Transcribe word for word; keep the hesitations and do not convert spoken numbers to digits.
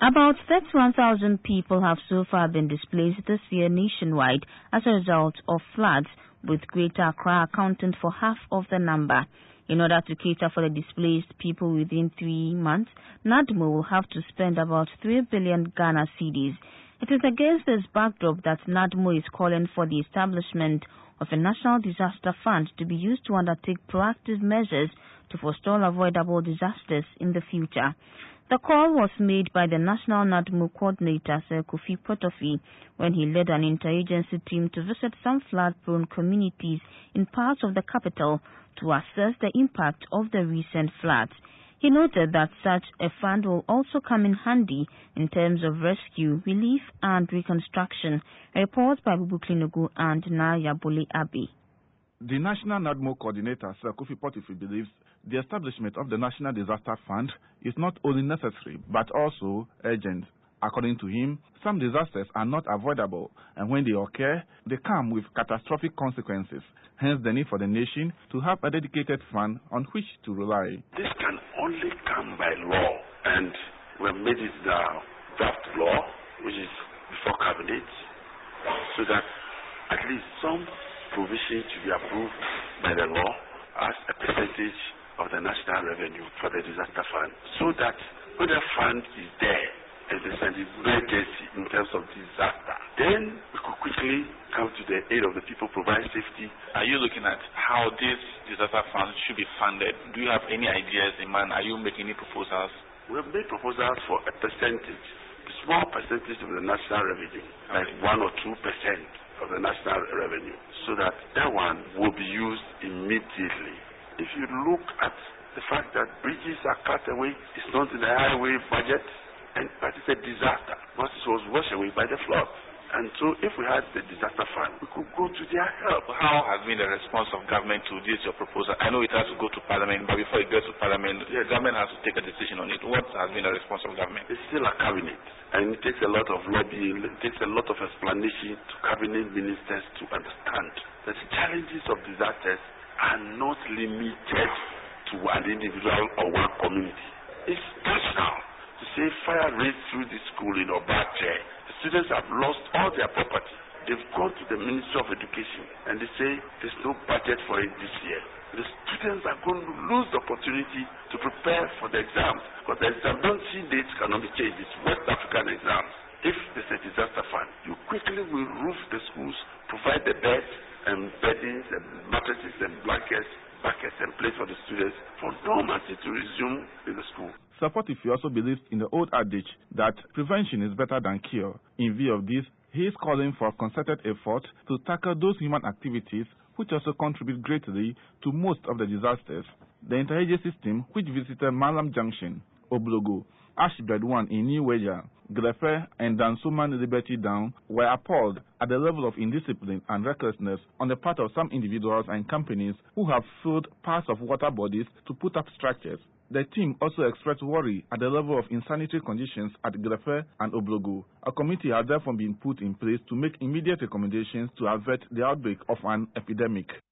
About thirty-one thousand people have so far been displaced this year nationwide as a result of floods, with Greater Accra accounting for half of the number. In order to cater for the displaced people within three months, NADMO will have to spend about three billion Ghana cedis. It is against this backdrop that NADMO is calling for the establishment of a National Disaster Fund to be used to undertake proactive measures to forestall avoidable disasters in the future. The call was made by the National NADMO Coordinator, Sir Kofi Potofi, when he led an interagency team to visit some flood-prone communities in parts of the capital to assess the impact of the recent floods. He noted that such a fund will also come in handy in terms of rescue, relief and reconstruction. A report by Bubu Klinugu and Naya Bole Abbey. The National NADMO Coordinator, Sir Kofi Potofi, believes the establishment of the National Disaster Fund is not only necessary but also urgent. According to him, some disasters are not avoidable, and when they occur, they come with catastrophic consequences. Hence the need for the nation to have a dedicated fund on which to rely. This can only come by law, and we have made it the draft law, which is before cabinet, so that at least some provision to be approved by the law as a percentage of the national revenue for the disaster fund, so that when the fund is there and there's an emergency in terms of disaster, then we could quickly come to the aid of the people, provide safety. Are you looking at how this disaster fund should be funded? Do you have any ideas in mind? Are you making any proposals? We have made proposals for a percentage, a small percentage of the national revenue, like one or two percent of the national revenue, so that that one will be used immediately. If you look at the fact that bridges are cut away, it's not in the highway budget, and that is a disaster because it was washed away by the flood. And so if we had the disaster fund, we could go to their help. How has been the response of government to this, your proposal? I know it has to go to Parliament, but before it gets to Parliament, the government has to take a decision on it. What has been the response of government? It's still a cabinet, and it takes a lot of lobbying, it takes a lot of explanation to cabinet ministers to understand that the challenges of disasters are not limited to an individual or one community. It's national. To say fire raged through the school in Obache, the students have lost all their property. They've gone to the Ministry of Education and they say there's no budget for it this year. The students are going to lose the opportunity to prepare for the exams because the exam don't see dates cannot be changed. It's West African exams. If there's a disaster fund, you quickly will roof the schools, provide the beds and beddings and mattresses and blankets, buckets and plates for the students for normalcy to resume in the school. Sir Potofi also believes in the old adage that prevention is better than cure. In view of this, he is calling for a concerted effort to tackle those human activities which also contribute greatly to most of the disasters. The interagency team, which visited Malam Junction, Oblogo, Ashbred one in New Weja, Grefe and Dansuman Liberty Down, were appalled at the level of indiscipline and recklessness on the part of some individuals and companies who have filled parts of water bodies to put up structures. The team also expressed worry at the level of insanitary conditions at Grefe and Oblogo. A committee has therefore been put in place to make immediate recommendations to avert the outbreak of an epidemic.